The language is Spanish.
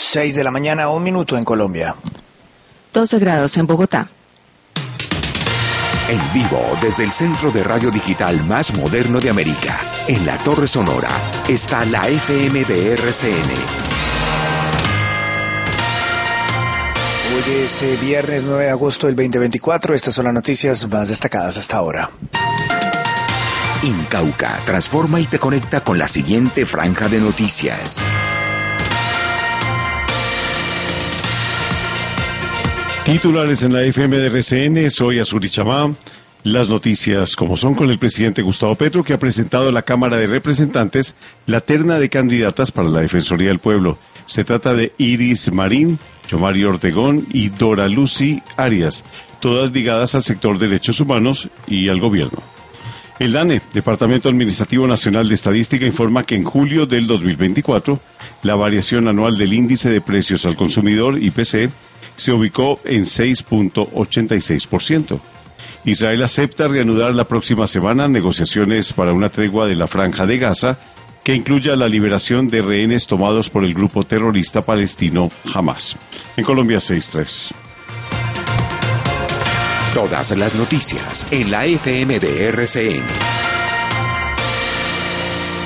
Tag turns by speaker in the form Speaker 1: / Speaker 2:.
Speaker 1: 6 de la mañana, 1 minuto en Colombia.
Speaker 2: 12 grados en Bogotá.
Speaker 3: En vivo, desde el centro de radio digital más moderno de América, en la Torre Sonora, está la FM de RCN.
Speaker 1: Hoy es viernes 9 de agosto del 2024. Estas son las noticias más destacadas hasta ahora.
Speaker 3: Incauca transforma y te conecta con la siguiente franja de noticias.
Speaker 4: Titulares en la FM de RCN, soy Azuri Chamá. Las noticias como son con el presidente Gustavo Petro, que ha presentado a la Cámara de Representantes la terna de candidatas para la Defensoría del Pueblo. Se trata de Iris Marín, Yomario Ortegón y Dora Lucy Arias, todas ligadas al sector derechos humanos y al gobierno. El DANE, Departamento Administrativo Nacional de Estadística, informa que en julio del 2024, la variación anual del índice de precios al consumidor, IPC, se ubicó en 6.86%. Israel acepta reanudar la próxima semana negociaciones para una tregua de la Franja de Gaza que incluya la liberación de rehenes tomados por el grupo terrorista palestino Hamas. En Colombia, 6-3.
Speaker 3: Todas las noticias en la FM de RCN.